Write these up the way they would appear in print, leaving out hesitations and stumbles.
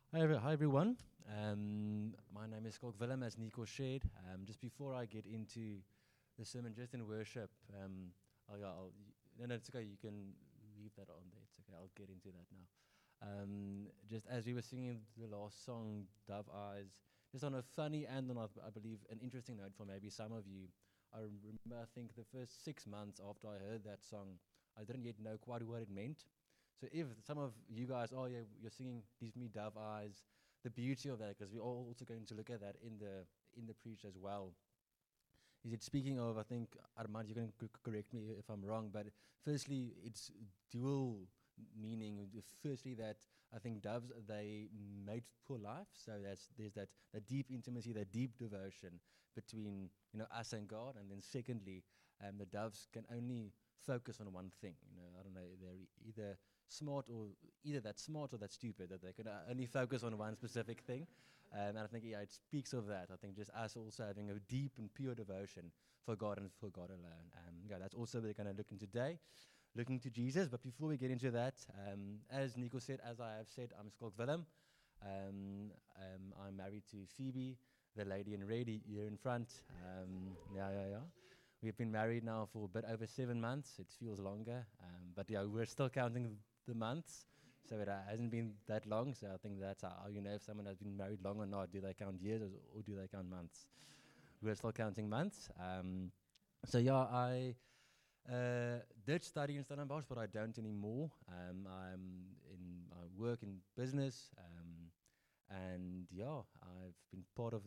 Hi everyone. My name is Skalk Willem, as Nico shared. Just before I get into the sermon, just in worship, no, no, it's okay. You can leave that on there. It's okay. I'll get into that now. Just as we were singing the last song, Dove Eyes, just on a funny and on, I believe, an interesting note for maybe some of you. I remember, I think, the first 6 months after I heard that song, I didn't yet know quite what it meant. So if some of you guys, oh yeah, you're singing "Give Me Dove Eyes," the beauty of that, because we're all also going to look at that in the preach as well. Is it speaking of? I think Armand, you can correct me if I'm wrong, but firstly, it's dual meaning. Firstly, that I think doves they mate for life, so there's that deep intimacy, that deep devotion between us and God, and then secondly, the doves can only focus on one thing. I don't know, they're either smart or either that smart or that stupid that they can only focus on one specific thing. And I think, yeah, it speaks of that. I think just us also having a deep and pure devotion for God and for God alone. Yeah, that's also what we're going to look into today, looking to Jesus. But before we get into that, as Nico said, as I have said, I'm Skalk Willem. I'm married to Phoebe, the lady in red here in front. Yeah. We've been married now for a bit over 7 months. It feels longer, but yeah, we're still counting the months. So it hasn't been that long. So I think that's how you know if someone has been married long or not. Do they count years or do they count months? We're still counting months. So yeah, I did study in Stellenbosch, but I don't anymore. I work in business, and yeah, I've been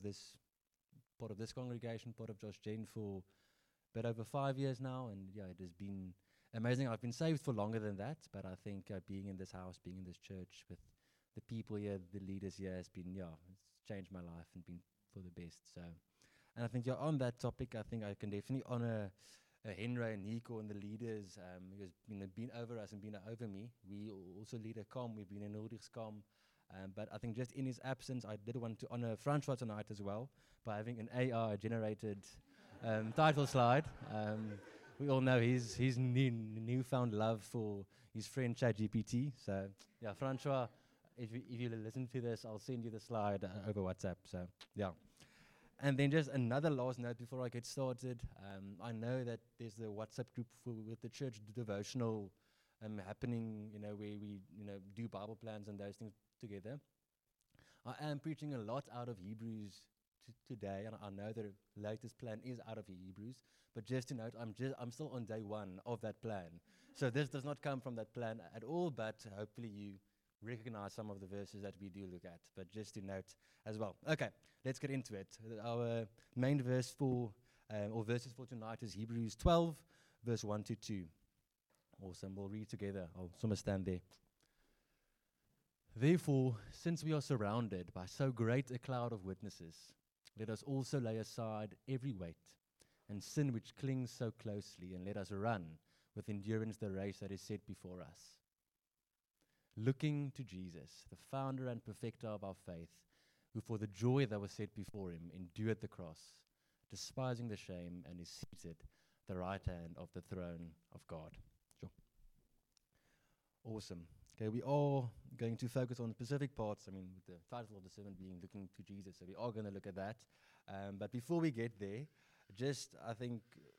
part of this congregation, part of Josh Jane for a bit over 5 years now, and yeah, it has been amazing. I've been saved for longer than that, but I think being in this house, being in this church with the people here, the leaders here, has been, yeah, it's changed my life and been for the best. So, and I think, yeah, on that topic, I think I can definitely honor Henry and Nico and the leaders who has been over us and been over me. We also lead a com. We've been in Nordics com. But I think just in his absence, I did want to honor Francois tonight as well by having an AI-generated title slide. We all know his newfound love for his friend ChatGPT. So yeah, Francois, if you listen to this, I'll send you the slide over WhatsApp. So yeah. And then just another last note before I get started. I know that there's the WhatsApp group with the church devotional happening, where we, do Bible plans and those things together. I am preaching a lot out of Hebrews today, and I know the latest plan is out of Hebrews. But just to note, I'm still on day one of that plan. So this does not come from that plan at all, but hopefully you recognize some of the verses that we do look at. But just to note as well. Okay, let's get into it. Our main verse or verses for tonight is Hebrews 12, verse 1 to 2. Awesome, we'll read together. I'll stand there. Therefore, since we are surrounded by so great a cloud of witnesses, let us also lay aside every weight and sin which clings so closely, and let us run with endurance the race that is set before us. Looking to Jesus, the founder and perfecter of our faith, who for the joy that was set before him endured the cross, despising the shame, and is seated at the right hand of the throne of God. Sure. Awesome. Okay, we are going to focus on specific parts. With the title of the sermon being Looking to Jesus, so we are going to look at that. But before we get there, just, I think,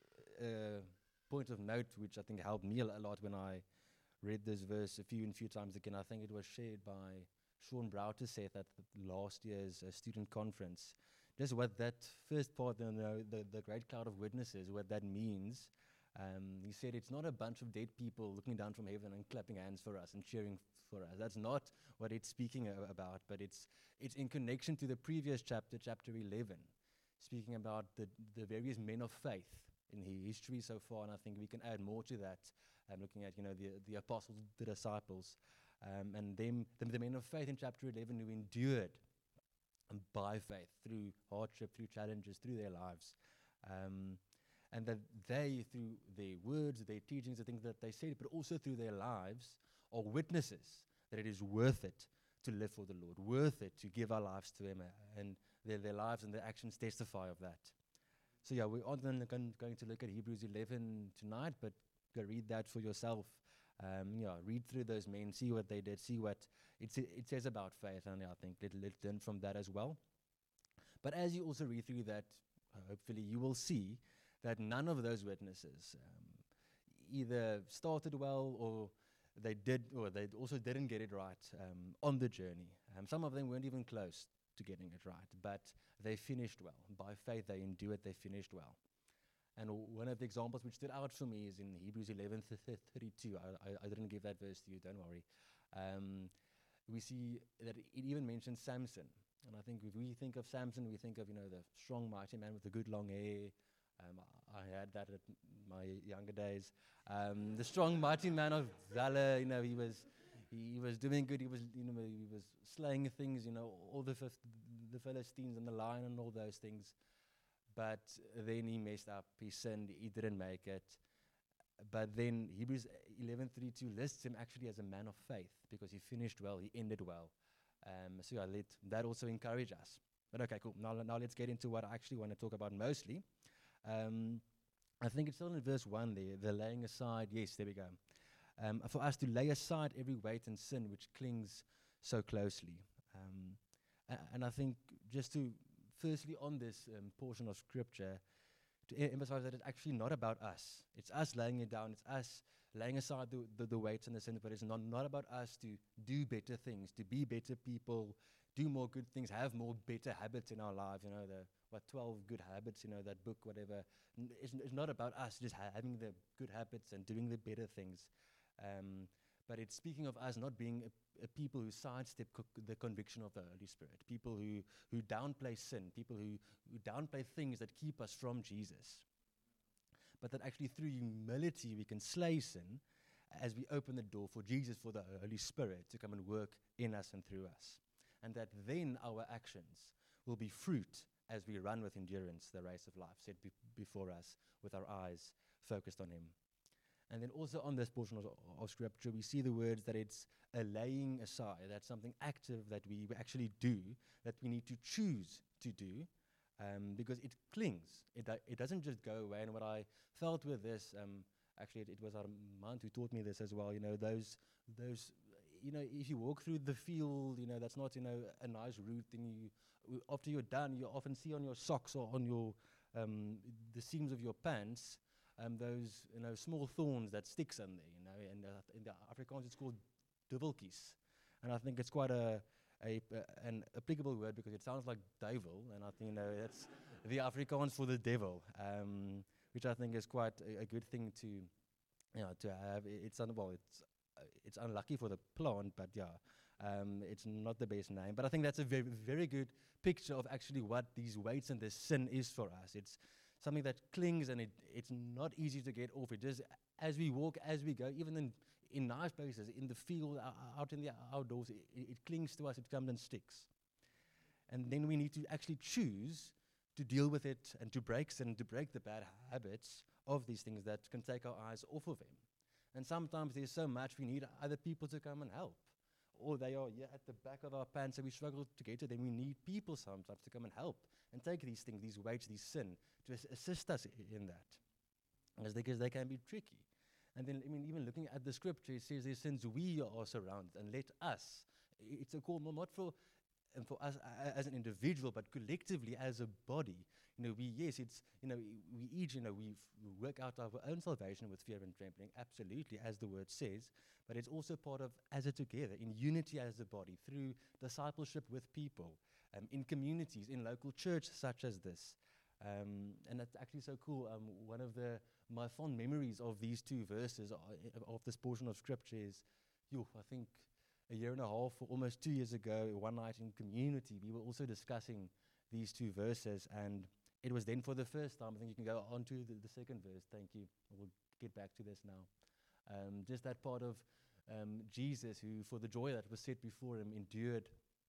point of note, which I think helped me a lot when I read this verse a few times again. I think it was shared by Sean Browter-Seth at last year's student conference. Just what that first part, the great cloud of witnesses, what that means. He said it's not a bunch of dead people looking down from heaven and clapping hands for us and cheering for us. That's not what it's speaking about, but it's in connection to the previous chapter 11, speaking about the various men of faith in history so far, and I think we can add more to that, looking at the apostles, the disciples, and them, the men of faith in chapter 11 who endured by faith through hardship, through challenges, through their lives. And that they, through their words, their teachings, the things that they said, but also through their lives, are witnesses that it is worth it to live for the Lord, worth it to give our lives to Him, and their lives and their actions testify of that. So yeah, we aren't going to look at Hebrews 11 tonight, but go read that for yourself. Read through those men, see what they did, see what it says about faith, and I think let's learn from that as well. But as you also read through that, hopefully you will see that none of those witnesses either started well, or they also didn't get it right on the journey. Some of them weren't even close to getting it right, but they finished well. By faith, they endured, they finished well. And one of the examples which stood out for me is in Hebrews 11:32. I didn't give that verse to you, don't worry. We see that it even mentions Samson. And I think if we think of Samson, we think of, the strong, mighty man with the good long hair. I had that at my younger days. The strong, mighty man of valor. He was doing good. He was slaying things. All the Philistines and the lion and all those things. But then he messed up. He sinned. He didn't make it. But then Hebrews 11:32 lists him actually as a man of faith, because he finished well. He ended well. So let that also encourage us. But okay, cool. Now let's get into what I actually want to talk about mostly. I think it's still in verse 1 there, the laying aside. Yes, there we go. For us to lay aside every weight and sin which clings so closely. And I think just to, firstly on this portion of scripture, to emphasize that it's actually not about us. It's us laying it down. It's us laying aside the weights and the sins, but it's not about us to do better things, to be better people, do more good things, have more better habits in our lives. 12 good habits, that book, whatever. It's not about us just having the good habits and doing the better things. But it's speaking of us not being a people who sidestep the conviction of the Holy Spirit, people who downplay sin, people who downplay things that keep us from Jesus. But that actually through humility we can slay sin as we open the door for Jesus, for the Holy Spirit to come and work in us and through us. And that then our actions will be fruit as we run with endurance the race of life set before us with our eyes focused on Him. And then also on this portion of Scripture, we see the words that it's a laying aside. That's something active that we actually do, that we need to choose to do, because it clings. It doesn't just go away. And what I felt with this, actually it was Armand who taught me this as well, those if you walk through the field, that's not, a nice route, and after you're done, you often see on your socks or on your, the seams of your pants, those, small thorns that sticks in there, and in the Afrikaans it's called duveltjies. And I think it's quite an applicable word because it sounds like devil, and I think, that's the Afrikaans for the devil, which I think is quite a good thing to have. It's unlucky for the plant, but it's not the best name. But I think that's a very, very good picture of actually what these weights and this sin is for us. It's something that clings, and it's not easy to get off. It just, as we walk, as we go, even in nice places, in the field, out in the outdoors, it clings to us, it comes and sticks. And then we need to actually choose to deal with it and to break sin, to break the bad habits of these things that can take our eyes off of Him. And sometimes there's so much we need other people to come and help. Or they are at the back of our pants and we struggle to get to them. We need people sometimes to come and help and take these things, these weights, these sin, to assist us in that. Because they can be tricky. And then, even looking at the scripture, it says there's sins we are surrounded, and let us. It's a call not for us as an individual, but collectively as a body. We each, we work out our own salvation with fear and trembling, absolutely, as the word says, but it's also part of as a together, in unity as a body, through discipleship with people, in communities, in local church such as this. And that's actually so cool. One of my fond memories of these two verses of this portion of scripture is, I think a year and a half or almost 2 years ago, one night in community, we were also discussing these two verses, and it was then for the first time. I think you can go on to the second verse. Thank you. I will get back to this now. Just that part of Jesus, who for the joy that was set before Him endured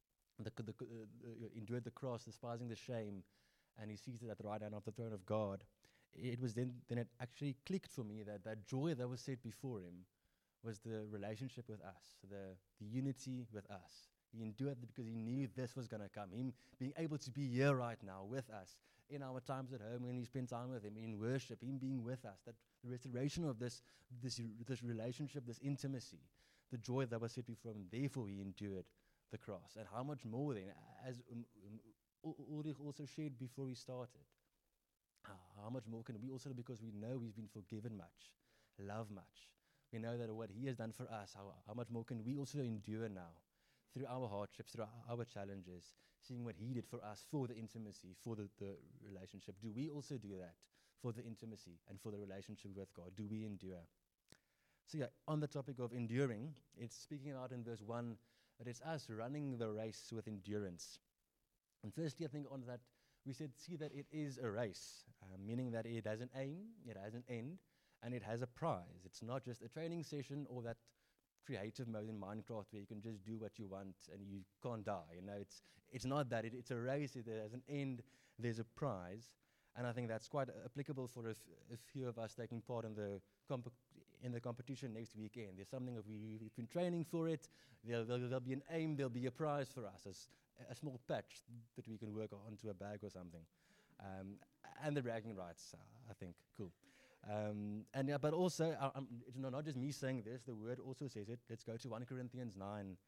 the cross, despising the shame, and He's seated at the right hand of the throne of God. It was then it actually clicked for me that joy that was set before Him was the relationship with us, the unity with us. He endured it because he knew this was going to come. Him being able to be here right now with us in our times at home when we spend time with him, in worship, him being with us, that the restoration of this relationship, this intimacy, the joy that was set before him, therefore he endured the cross. And how much more then, as Ulrich also shared before we started, how much more can we also, because we know he's been forgiven much, love much. We know that what he has done for us, how much more can we also endure now through our hardships, through our challenges, seeing what he did for us, for the intimacy, for the relationship. Do we also do that for the intimacy and for the relationship with God? Do we endure? So yeah, on the topic of enduring, it's speaking out in verse 1 that it's us running the race with endurance. And firstly, I think on that, we said, see that it is a race, meaning that it has an aim, it has an end, and it has a prize. It's not just a training session or that creative mode in Minecraft where you can just do what you want and you can't die. You know, it's not that. It's a race. It has an end. There's a prize, and I think that's quite applicable for a few of us taking part in the competition next weekend. There's something that we've been training for it. There'll be an aim. There'll be a prize for us, as a small patch that we can work onto a bag or something, and the bragging rights. I think cool. And yeah, but also, it's not just me saying this, the word also says it. Let's go to 1 Corinthians 9.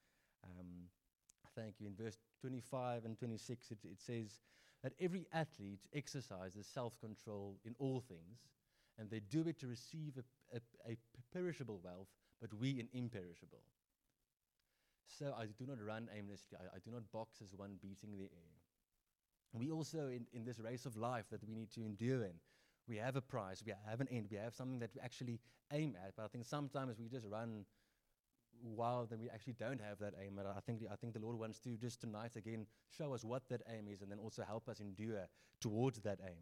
Thank you. In verse 25 and 26, it says that every athlete exercises self-control in all things, and they do it to receive a perishable wealth, but we an imperishable. So I do not run aimlessly. I do not box as one beating the air. We also, in this race of life that we need to endure in, we have a prize, we have an end, we have something that we actually aim at. But I think sometimes we just run wild and we actually don't have that aim. And I think the Lord wants to just tonight again show us what that aim is and then also help us endure towards that aim.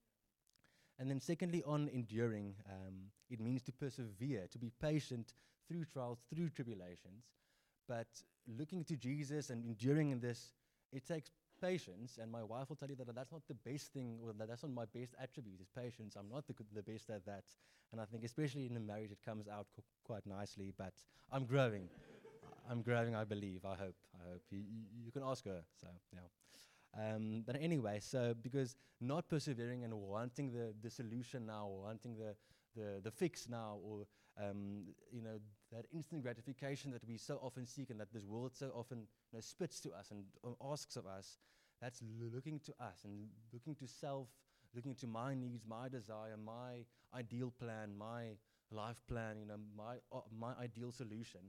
And then secondly, on enduring, it means to persevere, to be patient through trials, through tribulations. But looking to Jesus and enduring in this, it takes patience, and my wife will tell you that that's not the best thing, or that's not my best attribute, is patience. I'm not the best at that, and I think especially in a marriage it comes out quite nicely, but I'm growing. I'm growing, I believe, I hope. You can ask her, so yeah. But anyway, so because not persevering and wanting the solution now, or wanting the fix now, or that instant gratification that we so often seek and that this world so often spits to us and asks of us, that's looking to us and looking to self, looking to my needs, my desire, my ideal plan, my life plan, my ideal solution.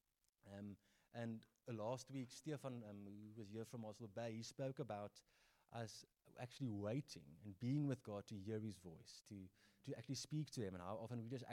And last week, Stefan, who was here from Oslo Bay, he spoke about us actually waiting and being with God to hear his voice, to actually speak to him, and how often we just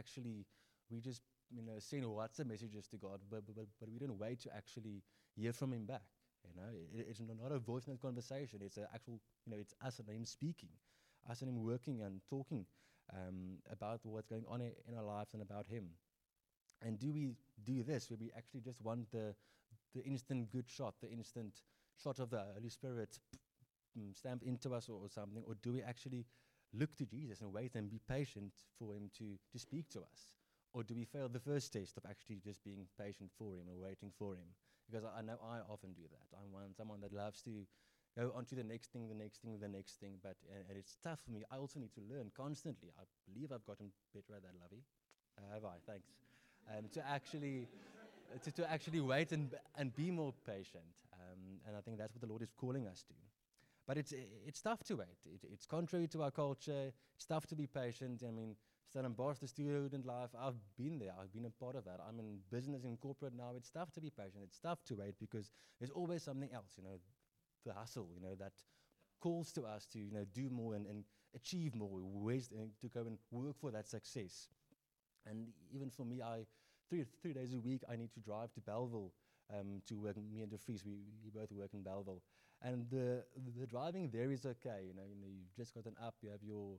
send WhatsApp messages to God, but we don't wait to actually hear from him back. It's not a voice note conversation. It's an actual, it's us and him speaking, us and him working and talking about what's going on in our lives and about him. And do we do this where we actually just want the instant good shot, the instant shot of the Holy Spirit stamped into us or something, or do we actually look to Jesus and wait and be patient for him to speak to us? Or do we fail the first test of actually just being patient for him and waiting for him? Because I know I often do that. I'm someone that loves to go on to the next thing, but and it's tough for me. I also need to learn constantly. I believe I've gotten better at that, Lovey. Have I? Thanks. To actually wait and be more patient. And I think that's what the Lord is calling us to. But it's tough to wait. It's contrary to our culture. It's tough to be patient. I mean, Stellenbosch, the student life, I've been there. I've been a part of that. I'm in business, in corporate now. It's tough to be patient. It's tough to wait because there's always something else, the hustle, that calls to us to, do more and achieve more, ways to go and work for that success. And even for me, 3 days a week, I need to drive to Bellville to work. Me and De Vries, we both work in Bellville. And the driving there is okay. You've just gotten up, you have your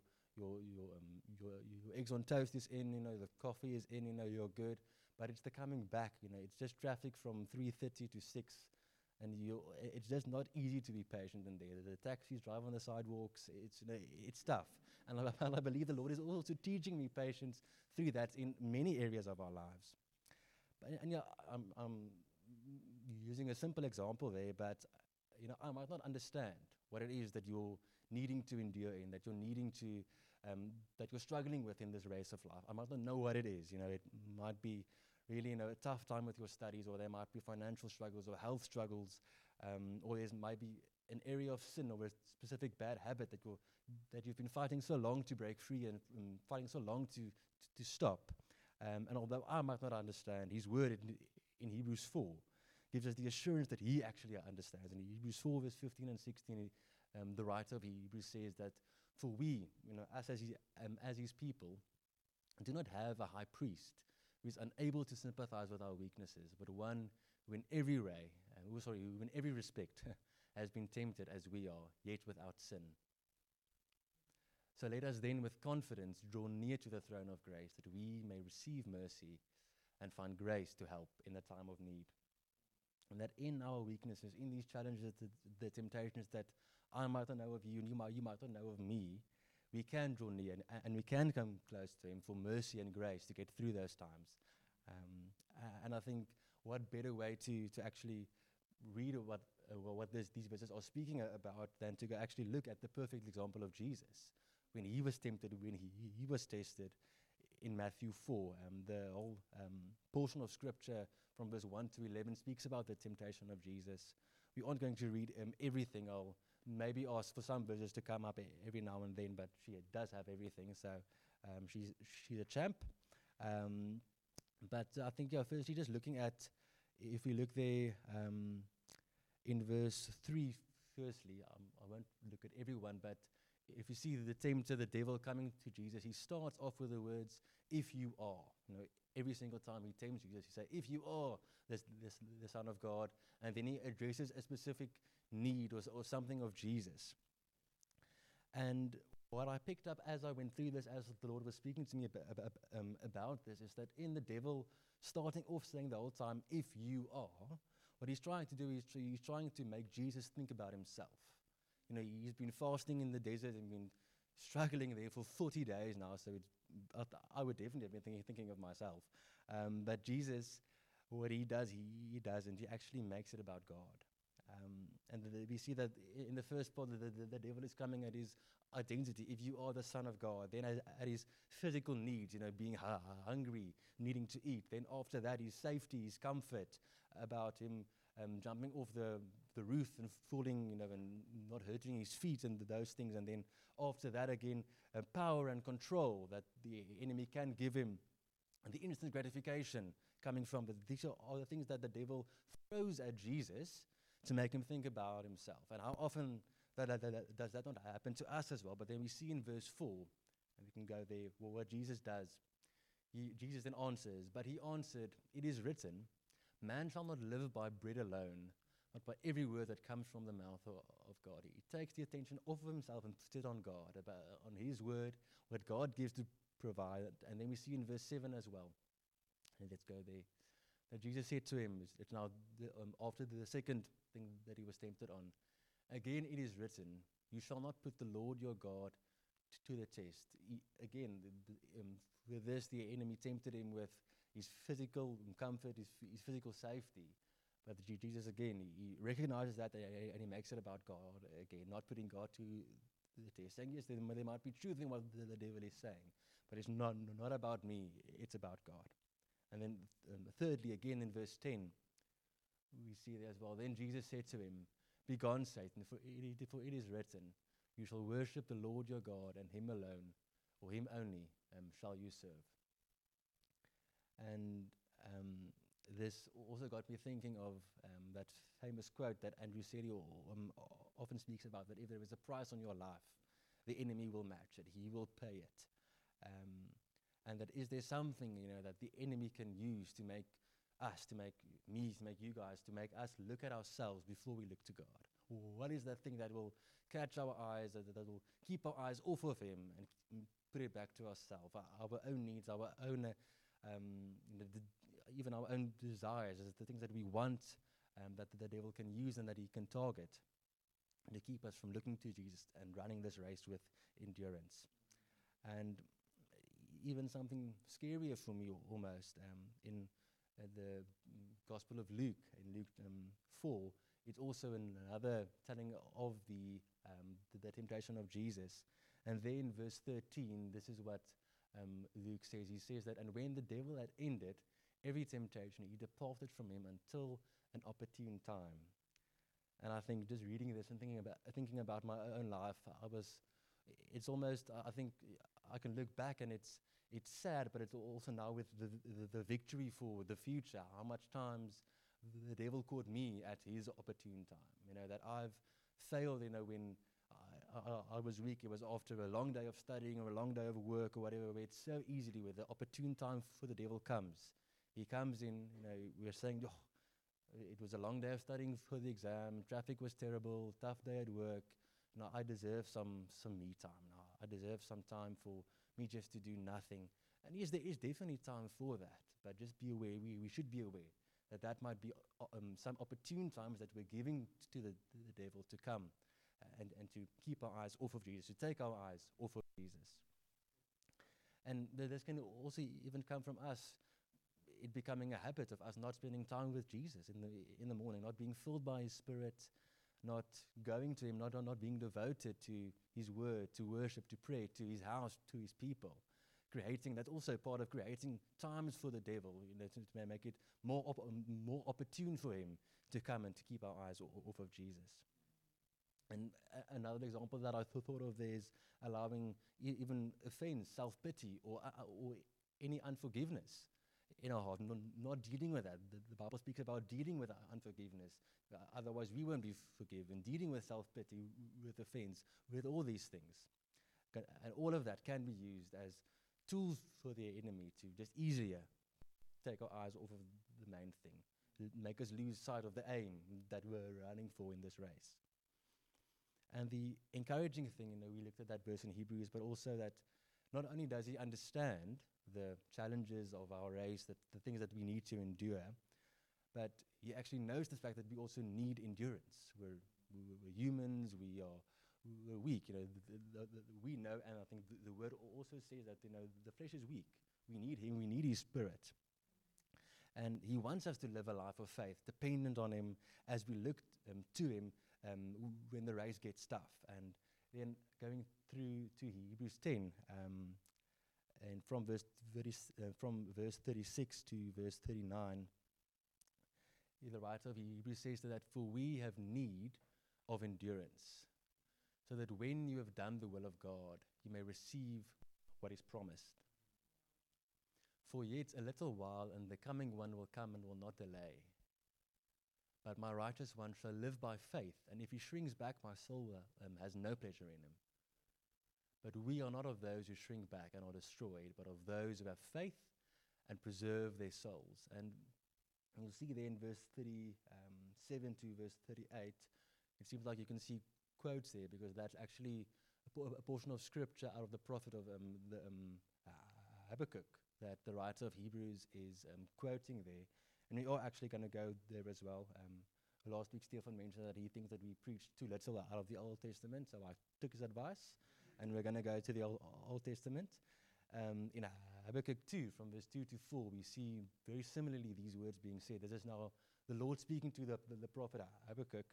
eggs on toast is in, the coffee is in, you're good. But it's the coming back, it's just traffic from 3:30 to 6. And it's just not easy to be patient in there. The taxis drive on the sidewalks. It's tough. And I believe the Lord is also teaching me patience through that in many areas of our lives. using a simple example there, but I might not understand what it is that you're needing to endure in, that you're needing to, that you're struggling with in this race of life. I might not know what it is. It might be really, a tough time with your studies, or there might be financial struggles or health struggles, or there might be an area of sin or a specific bad habit that you've been fighting so long to break free and fighting so long to stop. And although I might not understand, His word in Hebrews 4 gives us the assurance that He actually understands. In Hebrews 4, verse 15 and 16, the writer of Hebrews says that for we, us as His people, do not have a high priest who is unable to sympathize with our weaknesses, but one who in every respect has been tempted as we are, yet without sin. So let us then with confidence draw near to the throne of grace, that we may receive mercy and find grace to help in the time of need. And that in our weaknesses, in these challenges, the temptations that I might not know of you and you might not know of me, we can draw near and we can come close to Him for mercy and grace to get through those times. And I think what better way to actually read what these verses are speaking about than to go actually look at the perfect example of Jesus when He was tempted, when he was tested in Matthew 4. The whole portion of Scripture from verse 1 to 11 speaks about the temptation of Jesus. We aren't going to read everything. I'll maybe ask for some verses to come up every now and then, but she does have everything, so she's a champ. But I think, firstly, just looking at, if we look there in verse 3, firstly, I won't look at everyone, but if you see the tempter, the devil, coming to Jesus, he starts off with the words, if you are. Every single time he tempts Jesus, he says, if you are the Son of God, and then he addresses a specific need or something of Jesus. And what I picked up as I went through this, as the Lord was speaking to me about this, is that in the devil starting off saying the whole time, if you are, what he's trying to do is he's trying to make Jesus think about himself. He's been fasting in the desert and been struggling there for 40 days now, so I would definitely have been thinking of myself. But Jesus, what he does, and he actually makes it about God. And we see that in the first part, the devil is coming at his identity. If you are the Son of God, then at his physical needs, being hungry, needing to eat. Then after that, his safety, his comfort, about him jumping off the roof and falling, and not hurting his feet and those things. And then after that again, power and control that the enemy can give him, and the instant gratification coming from that. These are the things that the devil throws at Jesus to make him think about himself. And how often does that not happen to us as well? But then we see in verse 4, and we can go there, what Jesus does. Jesus then answers, but he answered, it is written, man shall not live by bread alone, but by every word that comes from the mouth of God. He takes the attention off of himself and puts it on God, on His word, what God gives to provide. And then we see in verse 7 as well. And let's go there. That Jesus said to him, it's now after the second thing that he was tempted on, again it is written, you shall not put the Lord your God to the test. Again, with this, the enemy tempted him with his physical comfort, his physical safety. But Jesus, again, he recognizes that and he makes it about God again, not putting God to the test. Saying, yes, there might be truth in what the devil is saying, but it's not about me, it's about God. And then thirdly, again in verse 10, we see there as well, then Jesus said to him, begone, Satan, for it is written, you shall worship the Lord your God, and Him alone, or Him only, shall you serve. And this also got me thinking of that famous quote that Andrew Serio often speaks about, that if there is a price on your life, the enemy will match it, he will pay it. And that is there something, that the enemy can use to make us, to make me, to make you guys, to make us look at ourselves before we look to God? What is that thing that will catch our eyes, that will keep our eyes off of Him and put it back to ourselves, our own needs, our own, even our own desires, the things that we want, that the devil can use and that he can target to keep us from looking to Jesus and running this race with endurance. And even something scarier for me almost, in the Gospel of Luke, in Luke 4, it's also another telling of the temptation of Jesus. And then verse 13, this is what Luke says. He says that, and when the devil had ended every temptation, he departed from him until an opportune time. And I think just reading this and thinking about my own life, it's almost, I think I can look back and it's sad, but it's also now with the victory for the future, how much times the devil caught me at his opportune time, that I've failed, when I was weak. It was after a long day of studying or a long day of work or whatever, where it's so easily where the opportune time for the devil comes. He comes in, we're saying, oh, it was a long day of studying for the exam, traffic was terrible, tough day at work. I deserve some me time now. I deserve some time for me just to do nothing. And yes, there is definitely time for that, but just be aware, we should be aware that might be some opportune times that we're giving to the devil to come and to keep our eyes off of Jesus, to take our eyes off of Jesus. And this can also even come from us, it becoming a habit of us not spending time with Jesus in the morning, not being filled by His Spirit, not going to Him, not being devoted to His Word, to worship, to pray, to His house, to His people. That's also part of creating times for the devil, to make it more opportune for him to come and to keep our eyes off of Jesus. And another example that I thought of there is allowing even offense, self-pity, or any unforgiveness in our heart, not dealing with that. The Bible speaks about dealing with unforgiveness. Otherwise, we won't be forgiven. Dealing with self-pity, with offense, with all these things. And all of that can be used as tools for the enemy to just easier take our eyes off of the main thing, make us lose sight of the aim that we're running for in this race. And the encouraging thing, we looked at that verse in Hebrews, but also that not only does he understand the challenges of our race, the things that we need to endure, but he actually knows the fact that we also need endurance. We're humans, we're weak. We know, and I think the word also says that the flesh is weak. We need Him. We need His Spirit, and He wants us to live a life of faith, dependent on Him, as we look to Him when the race gets tough. And then going through to Hebrews 10, and from verse 36 to verse 39, the writer of Hebrews says that, "For we have need of endurance, so that when you have done the will of God, you may receive what is promised. For yet a little while, and the coming one will come and will not delay. But my righteous one shall live by faith, and if he shrinks back, my soul has no pleasure in him. But we are not of those who shrink back and are destroyed, but of those who have faith and preserve their souls." And you'll see there in verse 37 to verse 38, it seems like you can see quotes there, because that's actually a portion of scripture out of the prophet of Habakkuk that the writer of Hebrews is quoting there. And we are actually going to go there as well. Last week, Stefan mentioned that he thinks that we preach too little out of the Old Testament, so I took his advice, and we're going to go to the Old Testament. In Habakkuk 2, from verse 2 to 4, we see very similarly these words being said. This is now the Lord speaking to the prophet Habakkuk,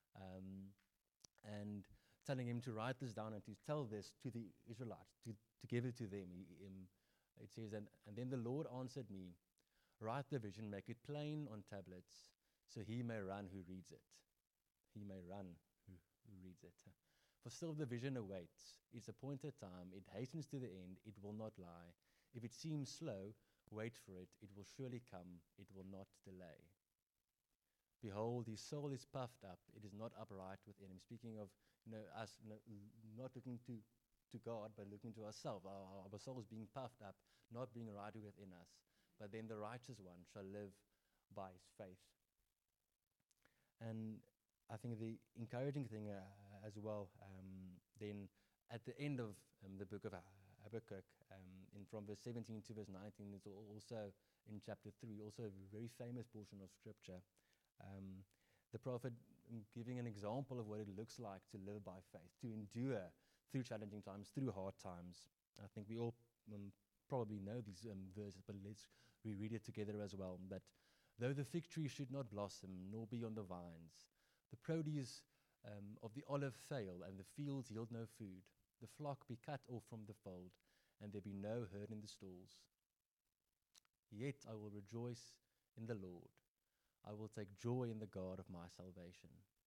and telling him to write this down and to tell this to the Israelites, to give it to them. It says, and then the Lord answered me, "Write the vision, make it plain on tablets, so he may run who reads it." He may run who reads it. "For still the vision awaits its appointed time. It hastens to the end. It will not lie. If it seems slow, wait for it. It will surely come. It will not delay. Behold, his soul is puffed up. It is not upright within him." Speaking of us not looking to God, but looking to ourselves. Our souls being puffed up, not being right within us. But then the righteous one shall live by his faith. And I think the encouraging thing as well, then at the end of the book of Habakkuk, from verse 17 to verse 19, it's also in chapter 3, also a very famous portion of scripture. The prophet giving an example of what it looks like to live by faith, to endure through challenging times, through hard times. I think we all probably know these verses, but let's reread it together as well. That Though the fig tree should not blossom, nor be on the vines, the produce of the olive fail, and the fields yield no food, the flock be cut off from the fold, and there be no herd in the stalls. Yet I will rejoice in the Lord. I will take joy in the God of my salvation.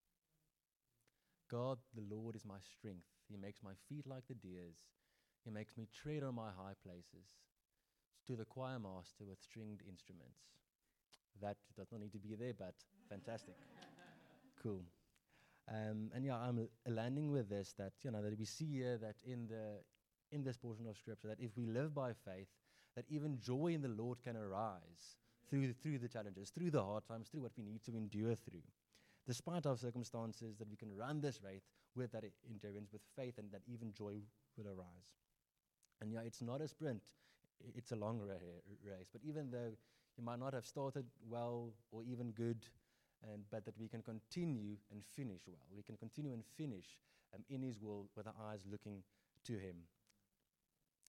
God, the Lord, is my strength. He makes my feet like the deer's. He makes me tread on my high places. To the choir master with stringed instruments. That does not need to be there, but fantastic. Cool. And yeah, I'm landing with this, that, that we see here that in this portion of Scripture, that if we live by faith, that even joy in the Lord can arise through the challenges, through the hard times, through what we need to endure through. Despite our circumstances, that we can run this race with that endurance, with faith, and that even joy will arise. And yeah, it's not a sprint, it's a long race. But even though you might not have started well or even good, but that we can continue and finish well. We can continue and finish in His will with our eyes looking to Him.